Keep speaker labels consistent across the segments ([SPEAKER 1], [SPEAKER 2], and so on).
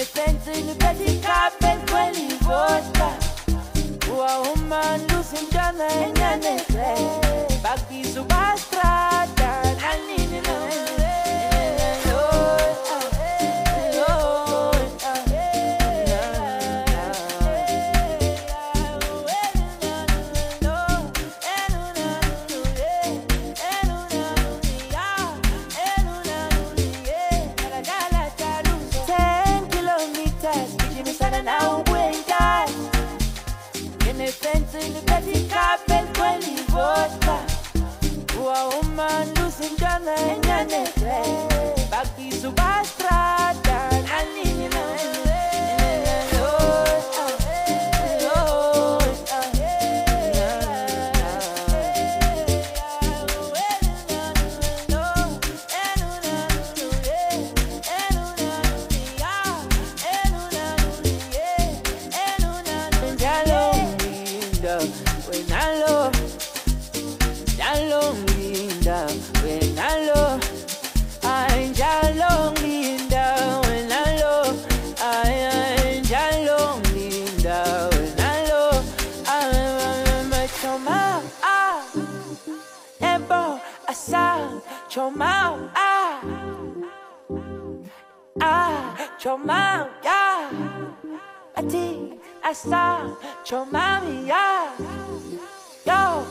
[SPEAKER 1] fence in the petty carpet, quelli vodka. Uma lusin jana enyane baki subastra nani no. Fence in the petty carpet, quelli vodka. Uma lusin jana enyane baki subastra nani no. Chomao, chomao, ya. Ati, asa, chomao, ya. Yo,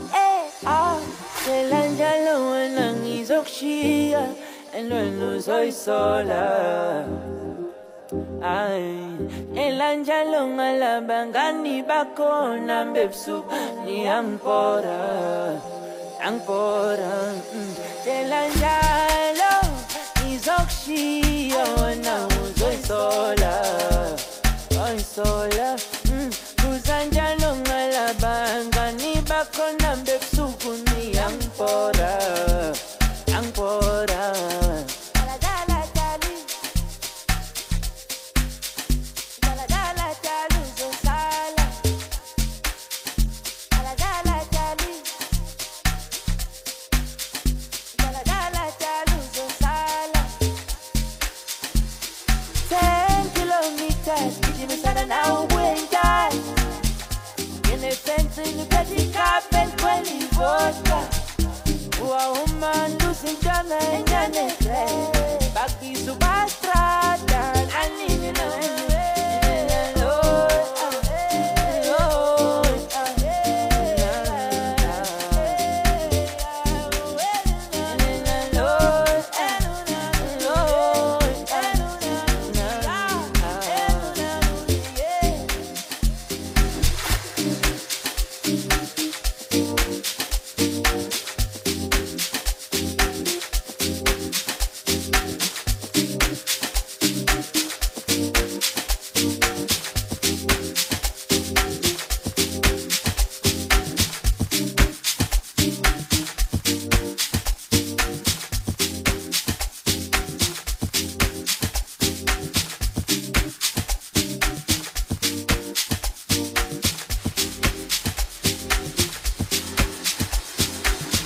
[SPEAKER 1] Selangalo nang izokshia, enlo soy sola. Ay, elanjalo ngalabangani bako nambepsu ni ampora. Ancora Selangalo izokshia na soy sola Kuzanjalo ngalabanga ni bako nambepsuku ni ancora now winter in the fence in the petty carpet, quelli vodka. Uma lusin jana enyane baki subastra